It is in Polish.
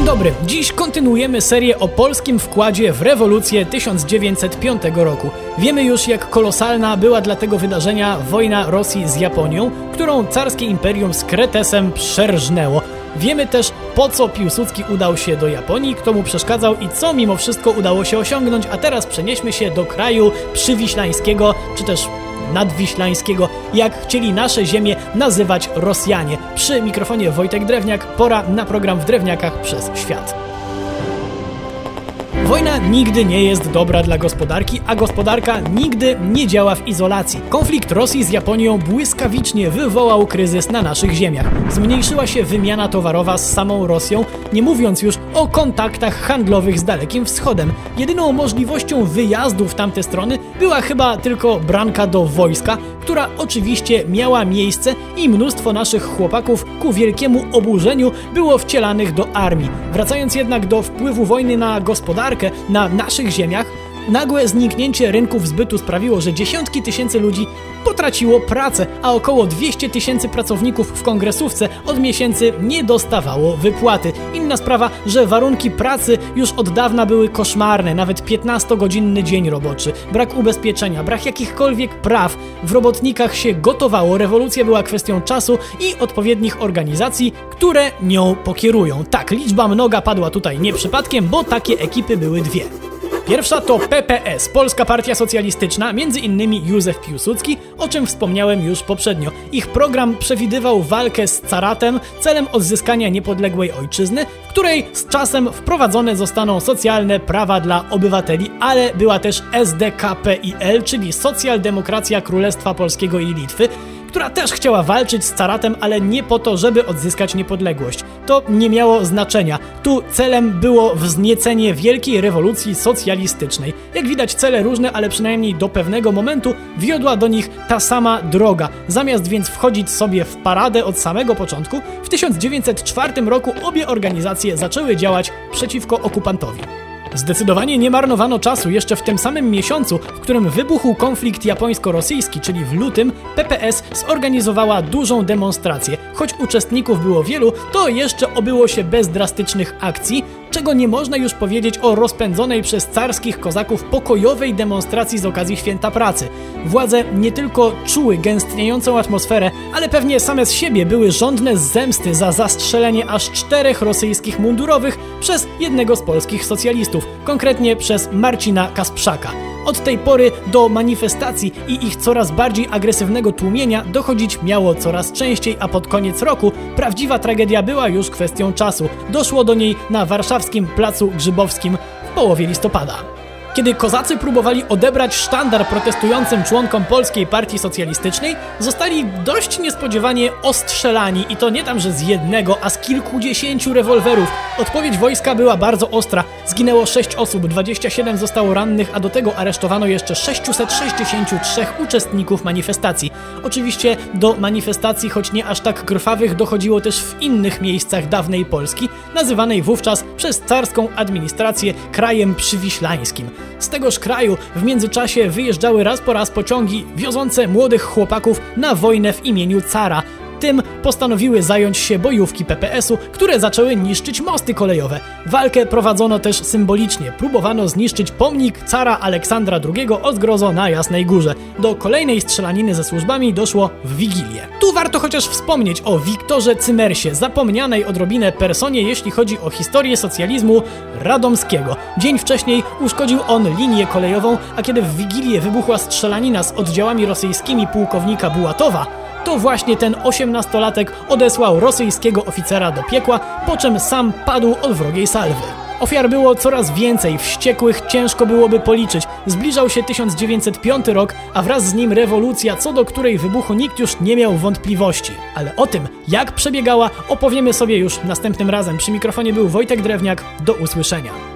dobry, dziś kontynuujemy serię o polskim wkładzie w rewolucję 1905 roku. Wiemy już, jak kolosalna była dla tego wydarzenia wojna Rosji z Japonią, którą carskie imperium z Kretesem przerżnęło. Wiemy też, po co Piłsudski udał się do Japonii, kto mu przeszkadzał i co mimo wszystko udało się osiągnąć, a teraz przenieśmy się do kraju przywiślańskiego, czy też nadwiślańskiego, jak chcieli nasze ziemię nazywać Rosjanie. Przy mikrofonie Wojtek Drewniak, pora na program W Drewniakach przez świat. Wojna nigdy nie jest dobra dla gospodarki, a gospodarka nigdy nie działa w izolacji. Konflikt Rosji z Japonią błyskawicznie wywołał kryzys na naszych ziemiach. Zmniejszyła się wymiana towarowa z samą Rosją, nie mówiąc już o kontaktach handlowych z Dalekim Wschodem. Jedyną możliwością wyjazdu w tamte strony była chyba tylko branka do wojska, która oczywiście miała miejsce i mnóstwo naszych chłopaków ku wielkiemu oburzeniu było wcielanych do armii. Wracając jednak do wpływu wojny na gospodarkę na naszych ziemiach, nagłe zniknięcie rynków zbytu sprawiło, że dziesiątki tysięcy ludzi potraciło pracę, a około 200 tysięcy pracowników w kongresówce od miesięcy nie dostawało wypłaty. Inna sprawa, że warunki pracy już od dawna były koszmarne, nawet 15-godzinny dzień roboczy, brak ubezpieczenia, brak jakichkolwiek praw. W robotnikach się gotowało, rewolucja była kwestią czasu i odpowiednich organizacji, które nią pokierują. Tak, liczba mnoga padła tutaj nie przypadkiem, bo takie ekipy były dwie. Pierwsza to PPS, Polska Partia Socjalistyczna, między innymi Józef Piłsudski, o czym wspomniałem już poprzednio. Ich program przewidywał walkę z caratem celem odzyskania niepodległej ojczyzny, w której z czasem wprowadzone zostaną socjalne prawa dla obywateli, ale była też SDKPIL, czyli Socjaldemokracja Królestwa Polskiego i Litwy, która też chciała walczyć z caratem, ale nie po to, żeby odzyskać niepodległość. To nie miało znaczenia. Tu celem było wzniecenie wielkiej rewolucji socjalistycznej. Jak widać, cele różne, ale przynajmniej do pewnego momentu wiodła do nich ta sama droga. Zamiast więc wchodzić sobie w paradę od samego początku, w 1904 roku obie organizacje zaczęły działać przeciwko okupantowi. Zdecydowanie nie marnowano czasu. Jeszcze w tym samym miesiącu, w którym wybuchł konflikt japońsko-rosyjski, czyli w lutym, PPS zorganizowała dużą demonstrację. Choć uczestników było wielu, to jeszcze obyło się bez drastycznych akcji, czego nie można już powiedzieć o rozpędzonej przez carskich kozaków pokojowej demonstracji z okazji Święta Pracy. Władze nie tylko czuły gęstniejącą atmosferę, ale pewnie same z siebie były żądne zemsty za zastrzelenie aż 4 rosyjskich mundurowych przez jednego z polskich socjalistów, konkretnie przez Marcina Kasprzaka. Od tej pory do manifestacji i ich coraz bardziej agresywnego tłumienia dochodzić miało coraz częściej, a pod koniec roku prawdziwa tragedia była już kwestią czasu. Doszło do niej na warszawskim Placu Grzybowskim w połowie listopada. Kiedy kozacy próbowali odebrać sztandar protestującym członkom Polskiej Partii Socjalistycznej, zostali dość niespodziewanie ostrzelani i to nie tam, że z jednego, a z kilkudziesięciu rewolwerów. Odpowiedź wojska była bardzo ostra. Zginęło 6 osób, 27 zostało rannych, a do tego aresztowano jeszcze 663 uczestników manifestacji. Oczywiście do manifestacji, choć nie aż tak krwawych, dochodziło też w innych miejscach dawnej Polski, nazywanej wówczas przez carską administrację krajem przywiślańskim. Z tegoż kraju w międzyczasie wyjeżdżały raz po raz pociągi wiozące młodych chłopaków na wojnę w imieniu cara. Tym postanowiły zająć się bojówki PPS-u, które zaczęły niszczyć mosty kolejowe. Walkę prowadzono też symbolicznie. Próbowano zniszczyć pomnik cara Aleksandra II o zgrozo na Jasnej Górze. Do kolejnej strzelaniny ze służbami doszło w Wigilię. Tu warto chociaż wspomnieć o Wiktorze Cymersie, zapomnianej odrobinę personie, jeśli chodzi o historię socjalizmu radomskiego. Dzień wcześniej uszkodził on linię kolejową, a kiedy w Wigilię wybuchła strzelanina z oddziałami rosyjskimi pułkownika Bułatowa, to właśnie ten 18-latek odesłał rosyjskiego oficera do piekła, po czym sam padł od wrogiej salwy. Ofiar było coraz więcej, wściekłych ciężko byłoby policzyć. Zbliżał się 1905 rok, a wraz z nim rewolucja, co do której wybuchu nikt już nie miał wątpliwości. Ale o tym, jak przebiegała, opowiemy sobie już następnym razem. Przy mikrofonie był Wojtek Drewniak. Do usłyszenia.